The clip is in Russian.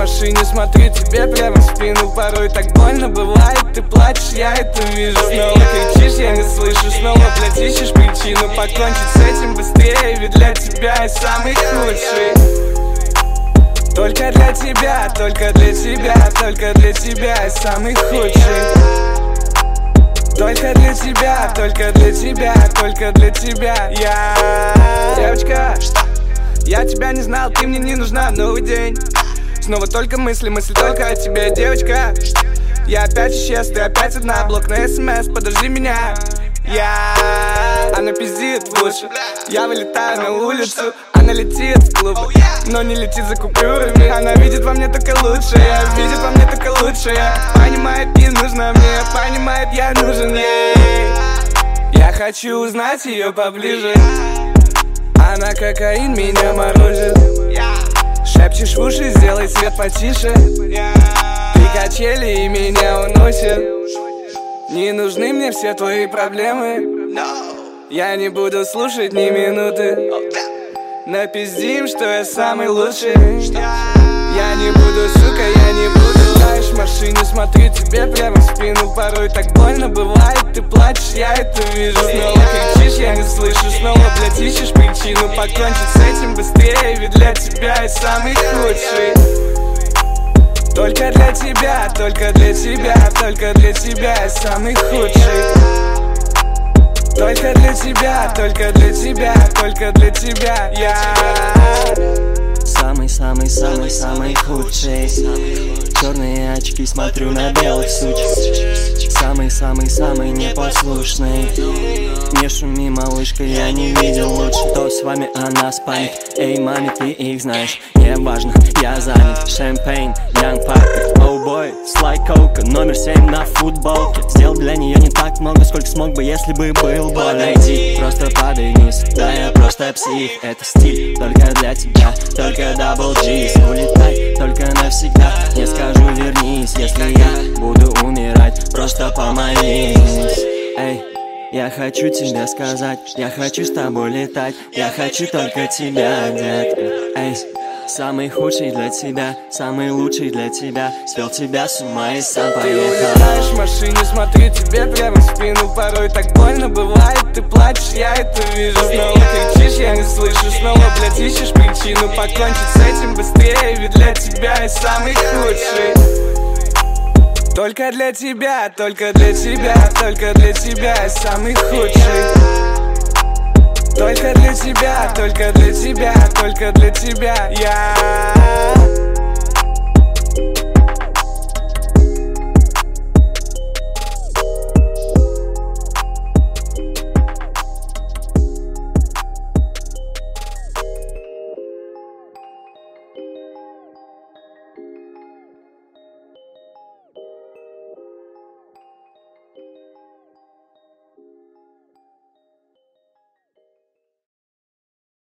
машине, смотрю тебе прямо в спину. Порой так больно бывает, ты плачешь, я это вижу. Снова кричишь, я не слышу, снова блядь ищешь причину покончить с этим быстрее, ведь для тебя я самый худший. Только для тебя, только для тебя, только для тебя я самый худший. Только для тебя, только для тебя, только для тебя я. Девочка, я тебя не знал, ты мне не нужна, новый день. Снова только мысли, мысли только о тебе, девочка. Я опять исчез, ты опять одна, блок на СМС, подожди меня. Она пиздит лучше, я вылетаю на улицу. Она летит в клуб, но не летит за купюрами. Она видит во мне только лучшее, видит во мне только лучшее. Понимает, не нужна мне, понимает, я нужен ей. Я хочу узнать ее поближе. Она кокаин, меня морозит. Шепчешь в уши, сделай свет потише. Ты качели и меня уносит. Не нужны мне все твои проблемы. Я не буду слушать ни минуты. Напиздим, что я самый лучший. Я не буду, сука, я не буду. Знаешь, в машине, смотрю тебе прямо в спину. Порой так больно бывает, ты плачешь, я это вижу. Снова кричишь, я не слышу, снова, блядь, ищешь причину покончить с этим быстрее, ведь для тебя я самый худший. Только для тебя, только для тебя, только для тебя я самый худший. Только для тебя, только для тебя, только для тебя я. Самый худший. Черные очки, смотрю на белых сучек. Самый непослушный. Не шуми, малышка, я не видел лучше. То с вами она спамит. Эй, маме, ты их знаешь. Не важно, я занят. Шампейн, Young Papi, oh boy, слай кока, номер 7 на футболке. Сделал для нее не так много, сколько смог бы, если бы был подойди. Просто падай вниз, да я просто псих. Это стиль только для тебя, только дабл G's. Улетай только навсегда, не скажу вернись. Если я буду умирать, просто помолись. Эй, я хочу тебе сказать, я хочу с тобой летать. Я хочу только тебя, детка. Эй, самый худший для тебя, самый лучший для тебя. Свел тебя с ума и сам поехал. Ты улетаешь в машине, смотрю тебе прямо в спину. Порой так больно бывает, ты плачешь, я это вижу. Снова кричишь, я не слышу, снова, блядь, ищешь причину покончить с этим быстрее, ведь для тебя я самый худший. Только для тебя, только для тебя, только для тебя я самый худший. Только для тебя, только для тебя, только для тебя я.